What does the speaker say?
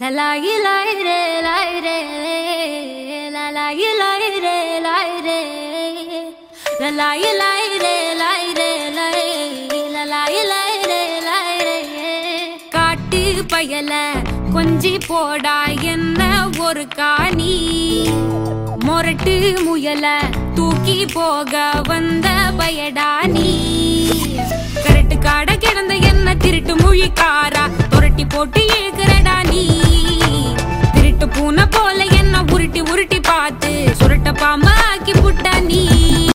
La la la re la re la la la re la re la la la re la re la la la re la re காட்டு பயல கொஞ்சி போடா என்ன ஒரு காணி மொரட்டு முயல தூக்கி போக வந்த பயடா நீ கரட்டு காட கிடந்த என்ன திருட்டு முழிக்காரா தொரட்டி போட்டு ஏக்குறடா நீ திருட்டு பூனை போல என்ன உருட்டி உருட்டி பார்த்து சுருட்ட பாம்பா ஆக்கி புட்டா நீ